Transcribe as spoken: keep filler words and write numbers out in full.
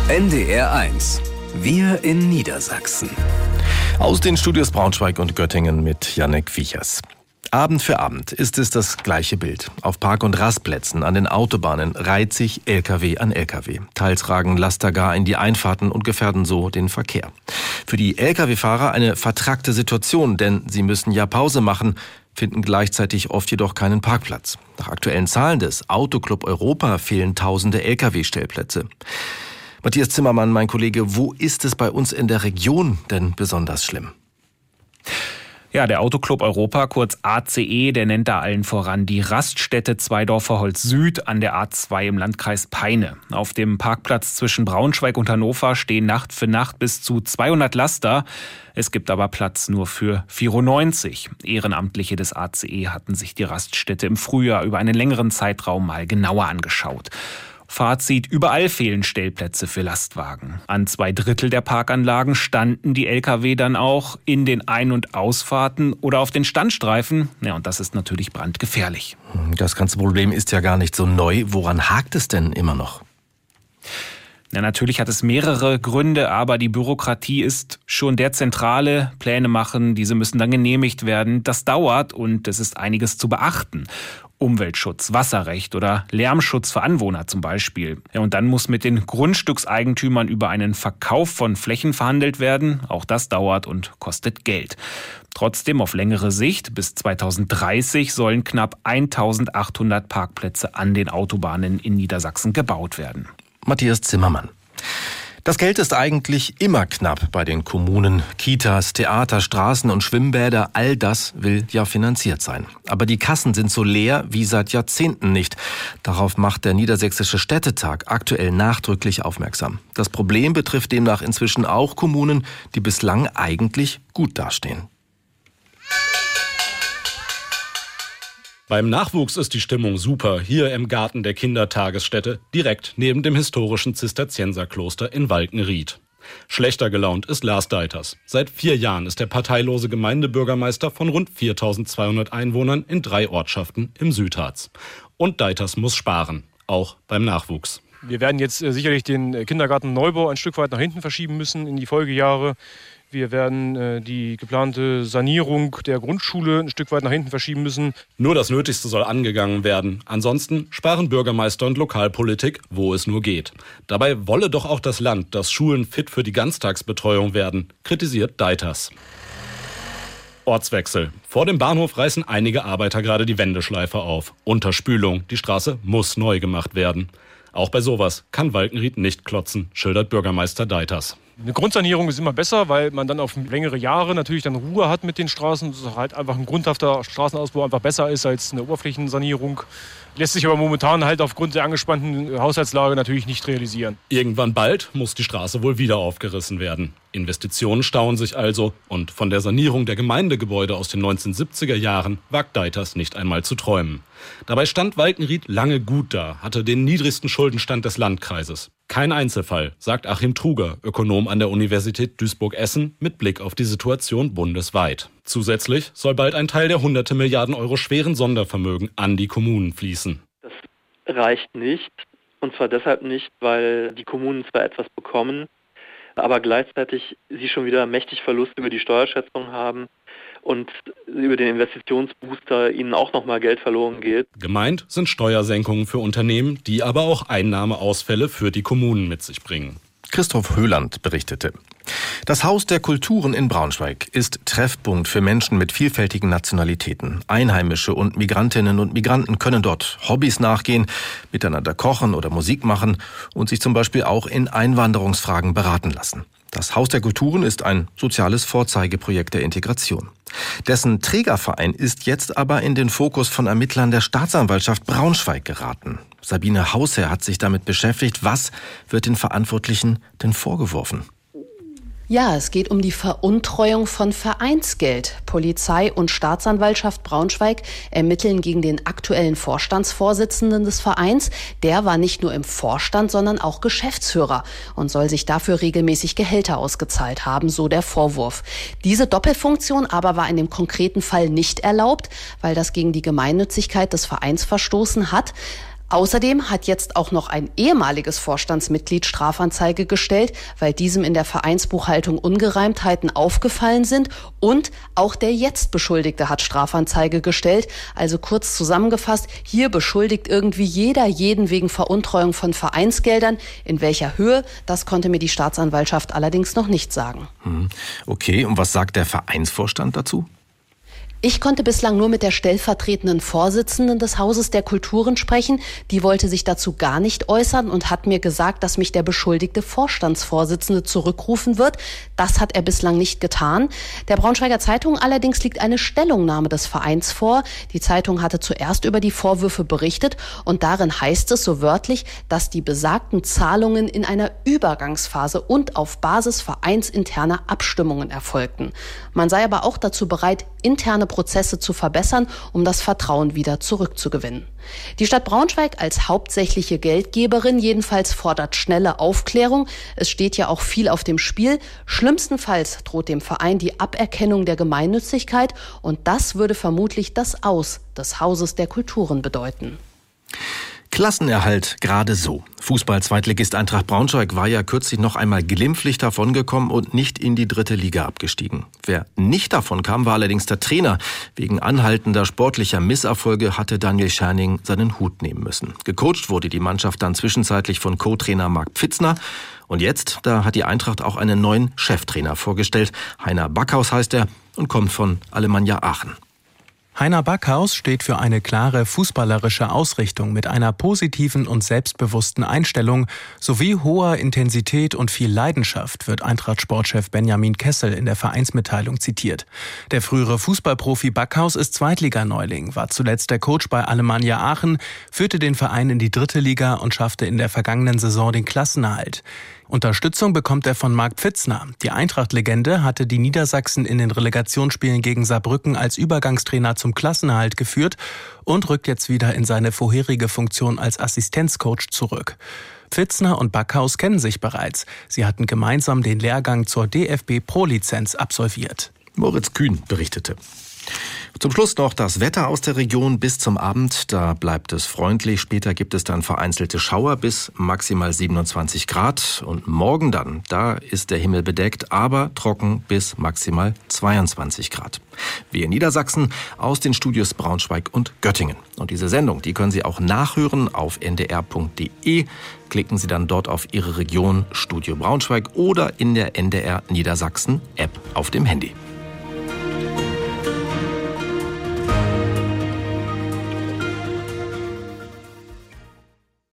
N D R eins. Wir in Niedersachsen. Aus den Studios Braunschweig und Göttingen mit Jannik Wiechers. Abend für Abend ist es das gleiche Bild. Auf Park- und Rastplätzen an den Autobahnen reiht sich L K W an L K W. Teils ragen Laster gar in die Einfahrten und gefährden so den Verkehr. Für die L K W-Fahrer eine vertrackte Situation, denn sie müssen ja Pause machen, finden gleichzeitig oft jedoch keinen Parkplatz. Nach aktuellen Zahlen des Autoclub Europa fehlen tausende L K W-Stellplätze. Matthias Zimmermann, mein Kollege, wo ist es bei uns in der Region denn besonders schlimm? Ja, der Autoclub Europa, kurz A C E, der nennt da allen voran die Raststätte Zweidorfer-Holz Süd an der A zwei im Landkreis Peine. Auf dem Parkplatz zwischen Braunschweig und Hannover stehen Nacht für Nacht bis zu zweihundert Laster. Es gibt aber Platz nur für vierundneunzig. Ehrenamtliche des A C E hatten sich die Raststätte im Frühjahr über einen längeren Zeitraum mal genauer angeschaut. Fazit: Überall fehlen Stellplätze für Lastwagen. An zwei Drittel der Parkanlagen standen die L K W dann auch in den Ein- und Ausfahrten oder auf den Standstreifen. Ja, und das ist natürlich brandgefährlich. Das ganze Problem ist ja gar nicht so neu. Woran hakt es denn immer noch? Ja, natürlich hat es mehrere Gründe, aber die Bürokratie ist schon der zentrale. Pläne machen, diese müssen dann genehmigt werden. Das dauert und es ist einiges zu beachten. Umweltschutz, Wasserrecht oder Lärmschutz für Anwohner zum Beispiel. Ja, und dann muss mit den Grundstückseigentümern über einen Verkauf von Flächen verhandelt werden. Auch das dauert und kostet Geld. Trotzdem auf längere Sicht, bis zweitausenddreißig sollen knapp eintausendachthundert Parkplätze an den Autobahnen in Niedersachsen gebaut werden. Matthias Zimmermann. Das Geld ist eigentlich immer knapp bei den Kommunen. Kitas, Theater, Straßen und Schwimmbäder, all das will ja finanziert sein. Aber die Kassen sind so leer wie seit Jahrzehnten nicht. Darauf macht der Niedersächsische Städtetag aktuell nachdrücklich aufmerksam. Das Problem betrifft demnach inzwischen auch Kommunen, die bislang eigentlich gut dastehen. Beim Nachwuchs ist die Stimmung super, hier im Garten der Kindertagesstätte, direkt neben dem historischen Zisterzienserkloster in Walkenried. Schlechter gelaunt ist Lars Deiters. Seit vier Jahren ist der parteilose Gemeindebürgermeister von rund viertausendzweihundert Einwohnern in drei Ortschaften im Südharz. Und Deiters muss sparen, auch beim Nachwuchs. Wir werden jetzt sicherlich den Kindergartenneubau ein Stück weit nach hinten verschieben müssen in die Folgejahre. Wir werden äh, die geplante Sanierung der Grundschule ein Stück weit nach hinten verschieben müssen. Nur das Nötigste soll angegangen werden. Ansonsten sparen Bürgermeister und Lokalpolitik, wo es nur geht. Dabei wolle doch auch das Land, dass Schulen fit für die Ganztagsbetreuung werden, kritisiert Deiters. Ortswechsel. Vor dem Bahnhof reißen einige Arbeiter gerade die Wendeschleife auf. Unterspülung. Die Straße muss neu gemacht werden. Auch bei sowas kann Walkenried nicht klotzen, schildert Bürgermeister Deiters. Eine Grundsanierung ist immer besser, weil man dann auf längere Jahre natürlich dann Ruhe hat mit den Straßen. Das ist halt einfach ein grundhafter Straßenausbau einfach besser ist als eine Oberflächensanierung. Lässt sich aber momentan halt aufgrund der angespannten Haushaltslage natürlich nicht realisieren. Irgendwann bald muss die Straße wohl wieder aufgerissen werden. Investitionen stauen sich also und von der Sanierung der Gemeindegebäude aus den neunzehnhundertsiebziger Jahren wagt Deiters nicht einmal zu träumen. Dabei stand Walkenried lange gut da, hatte den niedrigsten Schuldenstand des Landkreises. Kein Einzelfall, sagt Achim Truger, Ökonom an der Universität Duisburg-Essen, mit Blick auf die Situation bundesweit. Zusätzlich soll bald ein Teil der hunderte Milliarden Euro schweren Sondervermögen an die Kommunen fließen. Das reicht nicht, und zwar deshalb nicht, weil die Kommunen zwar etwas bekommen, aber gleichzeitig sie schon wieder mächtig Verlust über die Steuerschätzung haben und über den Investitionsbooster ihnen auch nochmal Geld verloren geht. Gemeint sind Steuersenkungen für Unternehmen, die aber auch Einnahmeausfälle für die Kommunen mit sich bringen. Christoph Höhland berichtete. Das Haus der Kulturen in Braunschweig ist Treffpunkt für Menschen mit vielfältigen Nationalitäten. Einheimische und Migrantinnen und Migranten können dort Hobbys nachgehen, miteinander kochen oder Musik machen und sich zum Beispiel auch in Einwanderungsfragen beraten lassen. Das Haus der Kulturen ist ein soziales Vorzeigeprojekt der Integration. Dessen Trägerverein ist jetzt aber in den Fokus von Ermittlern der Staatsanwaltschaft Braunschweig geraten. Sabine Hausherr hat sich damit beschäftigt. Was wird den Verantwortlichen denn vorgeworfen? Ja, es geht um die Veruntreuung von Vereinsgeld. Polizei und Staatsanwaltschaft Braunschweig ermitteln gegen den aktuellen Vorstandsvorsitzenden des Vereins. Der war nicht nur im Vorstand, sondern auch Geschäftsführer und soll sich dafür regelmäßig Gehälter ausgezahlt haben, so der Vorwurf. Diese Doppelfunktion aber war in dem konkreten Fall nicht erlaubt, weil das gegen die Gemeinnützigkeit des Vereins verstoßen hat. Außerdem hat jetzt auch noch ein ehemaliges Vorstandsmitglied Strafanzeige gestellt, weil diesem in der Vereinsbuchhaltung Ungereimtheiten aufgefallen sind, und auch der jetzt Beschuldigte hat Strafanzeige gestellt. Also kurz zusammengefasst, hier beschuldigt irgendwie jeder jeden wegen Veruntreuung von Vereinsgeldern. In welcher Höhe, das konnte mir die Staatsanwaltschaft allerdings noch nicht sagen. Okay, und was sagt der Vereinsvorstand dazu? Ich konnte bislang nur mit der stellvertretenden Vorsitzenden des Hauses der Kulturen sprechen. Die wollte sich dazu gar nicht äußern und hat mir gesagt, dass mich der beschuldigte Vorstandsvorsitzende zurückrufen wird. Das hat er bislang nicht getan. Der Braunschweiger Zeitung allerdings liegt eine Stellungnahme des Vereins vor. Die Zeitung hatte zuerst über die Vorwürfe berichtet und darin heißt es so wörtlich, dass die besagten Zahlungen in einer Übergangsphase und auf Basis vereinsinterner Abstimmungen erfolgten. Man sei aber auch dazu bereit, interne Prozesse zu verbessern, um das Vertrauen wieder zurückzugewinnen. Die Stadt Braunschweig als hauptsächliche Geldgeberin jedenfalls fordert schnelle Aufklärung. Es steht ja auch viel auf dem Spiel. Schlimmstenfalls droht dem Verein die Aberkennung der Gemeinnützigkeit und das würde vermutlich das Aus des Hauses der Kulturen bedeuten. Klassenerhalt gerade so. Fußball-Zweitligist Eintracht Braunschweig war ja kürzlich noch einmal glimpflich davongekommen und nicht in die dritte Liga abgestiegen. Wer nicht davon kam, war allerdings der Trainer. Wegen anhaltender sportlicher Misserfolge hatte Daniel Scherning seinen Hut nehmen müssen. Gecoacht wurde die Mannschaft dann zwischenzeitlich von Co-Trainer Marc Pfitzner. Und jetzt, da hat die Eintracht auch einen neuen Cheftrainer vorgestellt. Heiner Backhaus heißt er und kommt von Alemannia Aachen. Heiner Backhaus steht für eine klare fußballerische Ausrichtung mit einer positiven und selbstbewussten Einstellung sowie hoher Intensität und viel Leidenschaft, wird Eintracht-Sportchef Benjamin Kessel in der Vereinsmitteilung zitiert. Der frühere Fußballprofi Backhaus ist Zweitliganeuling, war zuletzt der Coach bei Alemannia Aachen, führte den Verein in die dritte Liga und schaffte in der vergangenen Saison den Klassenerhalt. Unterstützung bekommt er von Marc Pfitzner. Die Eintracht-Legende hatte die Niedersachsen in den Relegationsspielen gegen Saarbrücken als Übergangstrainer zum Klassenerhalt geführt und rückt jetzt wieder in seine vorherige Funktion als Assistenzcoach zurück. Pfitzner und Backhaus kennen sich bereits. Sie hatten gemeinsam den Lehrgang zur D F B-Pro-Lizenz absolviert. Moritz Kühn berichtete. Zum Schluss noch das Wetter aus der Region bis zum Abend. Da bleibt es freundlich. Später gibt es dann vereinzelte Schauer bis maximal siebenundzwanzig Grad. Und morgen dann, da ist der Himmel bedeckt, aber trocken bis maximal zweiundzwanzig Grad. Wir in Niedersachsen aus den Studios Braunschweig und Göttingen. Und diese Sendung, die können Sie auch nachhören auf n d r punkt d e. Klicken Sie dann dort auf Ihre Region Studio Braunschweig oder in der N D R Niedersachsen App auf dem Handy.